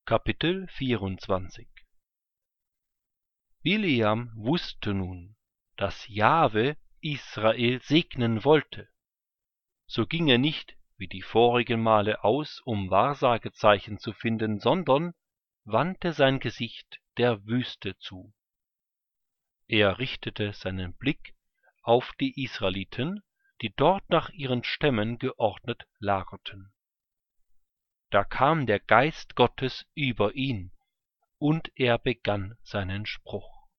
Kapitel 24. Bileam wusste nun, dass Jahwe Israel segnen wollte. So ging er nicht wie die vorigen Male aus, um Wahrsagezeichen zu finden, sondern wandte sein Gesicht der Wüste zu. Er richtete seinen Blick auf die Israeliten, die dort nach ihren Stämmen geordnet lagerten. Da kam der Geist Gottes über ihn, und er begann seinen Spruch.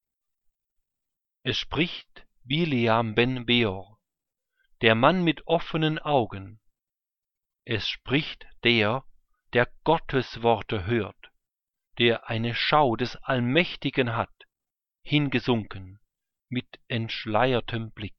Es spricht Bileam ben Beor, der Mann mit offenen Augen. Es spricht der, der Gottes Worte hört, der eine Schau des Allmächtigen hat, hingesunken, mit entschleiertem Blick.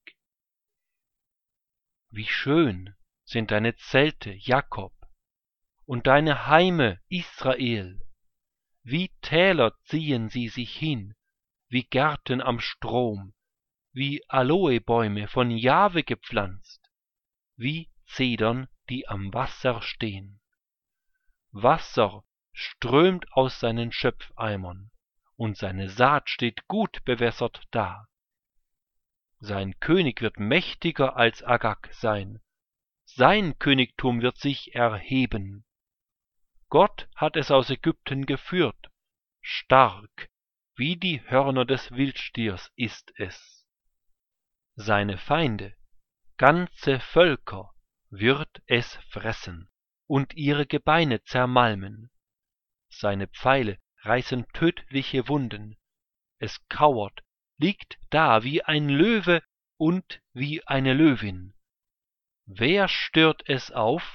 Wie schön sind deine Zelte, Jakob, und deine Heime, Israel. Wie Täler ziehen sie sich hin, wie Gärten am Strom, wie Aloebäume von Jahwe gepflanzt, wie Zedern, die am Wasser stehen. Wasser strömt aus seinen Schöpfeimern, und seine Saat steht gut bewässert da. Sein König wird mächtiger als Agag sein, sein Königtum wird sich erheben. Gott hat es aus Ägypten geführt, stark, wie die Hörner des Wildstiers ist es. Seine Feinde, ganze Völker, wird es fressen und ihre Gebeine zermalmen. Seine Pfeile reißen tödliche Wunden. Es kauert, liegt da wie ein Löwe und wie eine Löwin. Wer stört es auf?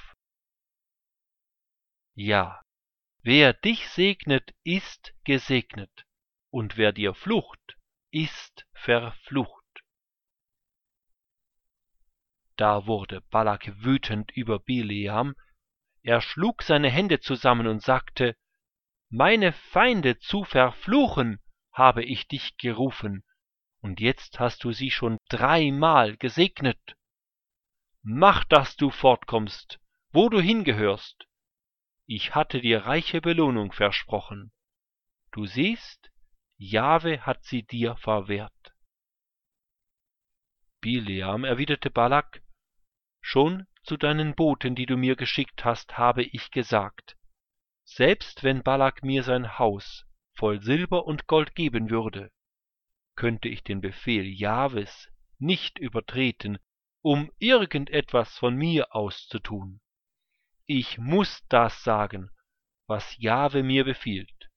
Ja, wer dich segnet, ist gesegnet, und wer dir flucht, ist verflucht. Da wurde Balak wütend über Bileam. Er schlug seine Hände zusammen und sagte: Meine Feinde zu verfluchen, habe ich dich gerufen, und jetzt hast du sie schon 3-mal gesegnet. Mach, dass du fortkommst, wo du hingehörst. Ich hatte dir reiche Belohnung versprochen. Du siehst, Jahwe hat sie dir verwehrt. Bileam erwiderte Balak: Schon zu deinen Boten, die du mir geschickt hast, habe ich gesagt: Selbst wenn Balak mir sein Haus voll Silber und Gold geben würde, könnte ich den Befehl Jahwes nicht übertreten, um irgendetwas von mir auszutun. Ich muß das sagen, was Jahwe mir befiehlt.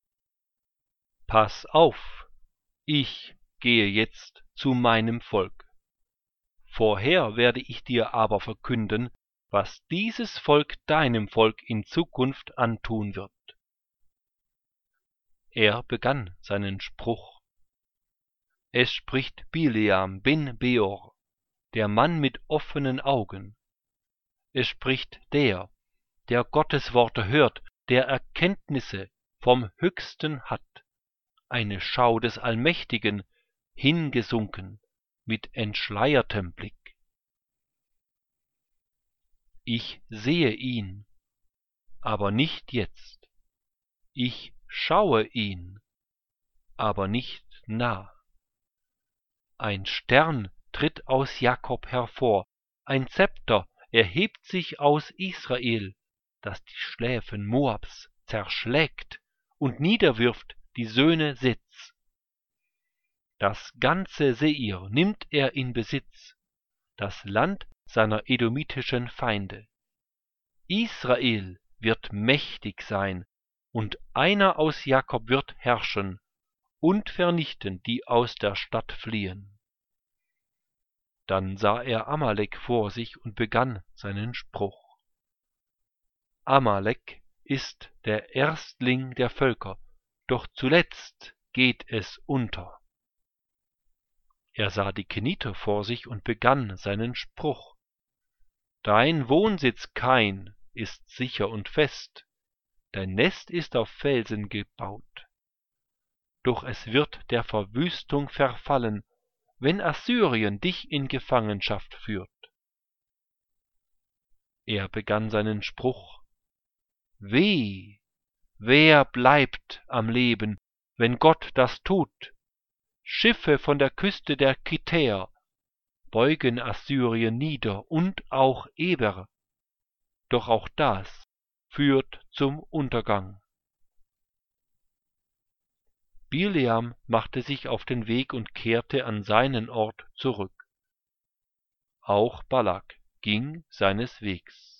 Pass auf, ich gehe jetzt zu meinem Volk. Vorher werde ich dir aber verkünden, was dieses Volk deinem Volk in Zukunft antun wird. Er begann seinen Spruch. Es spricht Bileam ben Beor, der Mann mit offenen Augen. Es spricht der, der Gottes Worte hört, der Erkenntnisse vom Höchsten hat, eine Schau des Allmächtigen, hingesunken, mit entschleiertem Blick. Ich sehe ihn, aber nicht jetzt. Ich schaue ihn, aber nicht nah. Ein Stern tritt aus Jakob hervor, ein Zepter erhebt sich aus Israel, das die Schläfen Moabs zerschlägt und niederwirft die Söhne Sitz. Das ganze Seir nimmt er in Besitz, das Land seiner edomitischen Feinde. Israel wird mächtig sein, und einer aus Jakob wird herrschen und vernichten, die aus der Stadt fliehen. Dann sah er Amalek vor sich und begann seinen Spruch. Amalek ist der Erstling der Völker, doch zuletzt geht es unter. Er sah die Keniter vor sich und begann seinen Spruch. Dein Wohnsitz, Kain, ist sicher und fest, dein Nest ist auf Felsen gebaut. Doch es wird der Verwüstung verfallen, wenn Assyrien dich in Gefangenschaft führt. Er begann seinen Spruch. Weh, wer bleibt am Leben, wenn Gott das tut? Schiffe von der Küste der Kither beugen Assyrien nieder und auch Eber, doch auch das führt zum Untergang. Bileam machte sich auf den Weg und kehrte an seinen Ort zurück. Auch Balak ging seines Wegs.